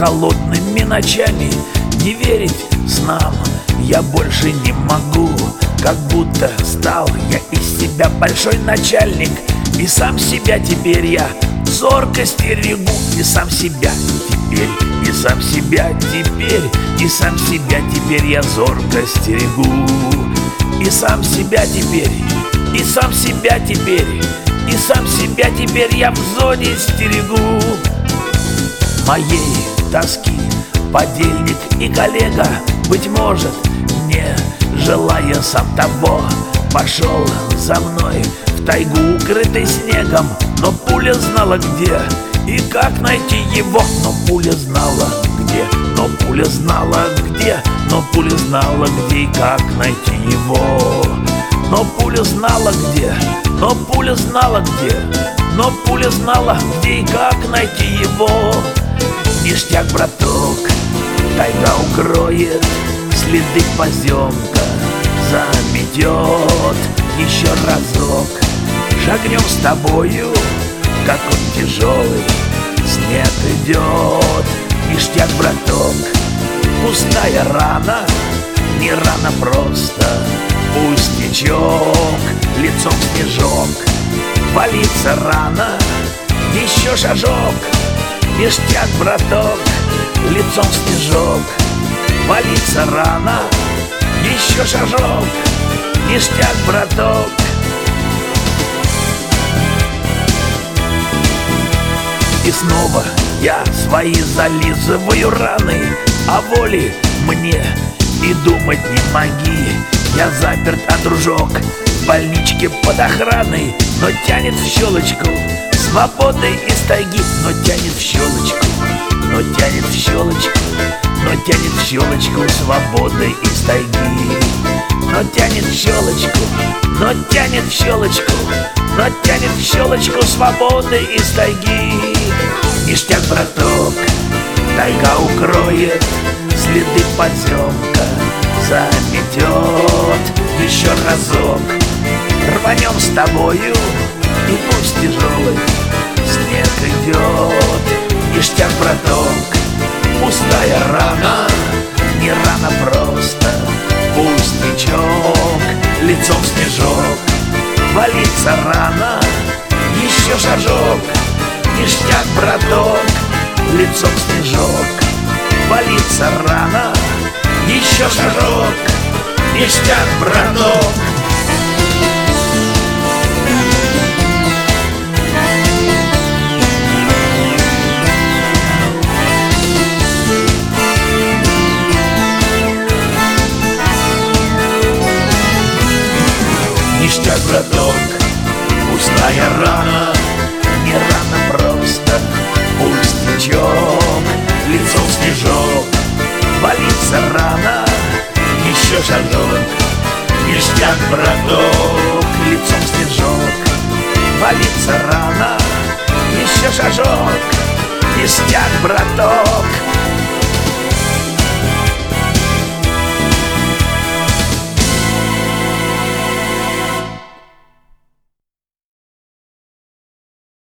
холодными ночами, не верить снам я больше не могу. Как будто стал я из себя большой начальник, и сам себя теперь я зорко стерегу. И сам себя теперь, и сам себя теперь, и сам себя теперь я зорко стерегу. И сам себя теперь, и сам себя теперь, и сам себя теперь я в зоне стерегу. Моей тоски подельник и коллега, быть может, не желая сам того, пошел за мной в тайгу, укрытой снегом. Но пуля знала где и как найти его. Но пуля знала где, но пуля знала где, но пуля знала где и как найти его. Но пуля знала где, но пуля знала где, но пуля знала где и как найти его. Ништяк, браток, тайга укроет, следы поземка заметет. Еще разок шагнем с тобою, как он тяжелый, снег идет. Ништяк, браток, пустая рана, не рана просто, пустячок. Лицом снежок, валится рана, еще шажок. Ништяк, браток, лицом снежок, валится рана, еще шажок. Ништяк, браток. И снова я свои зализываю раны, а воли мне и думать не моги. Я заперт, а дружок в больничке под охраной, но тянет в щелочку свободы из тайги. Но тянет в щелочку, но тянет в щелочку, но тянет в щелочку свободы из тайги. Но тянет в щелочку, но тянет в щелочку, но тянет в щелочку свободы из тайги. Ништяк, браток, тайга укроет, следы подземка заметет. Еще разок рванем с тобою, и пусть тяжелый снег идет. Ништяк, браток, пустая рана, не рана просто, пустячок. Лицом снежок, валится рана, еще шажок. Ништяк, браток, лицом снежок, валится рана, еще шажок. Ништяк, браток. Ништяк, браток, пустая рана, не рана просто, пустячок. Лицом снежок, валится рана, еще шажок. Ништяк, браток, лицом снежок, валится рана, еще шажок. Ништяк, браток.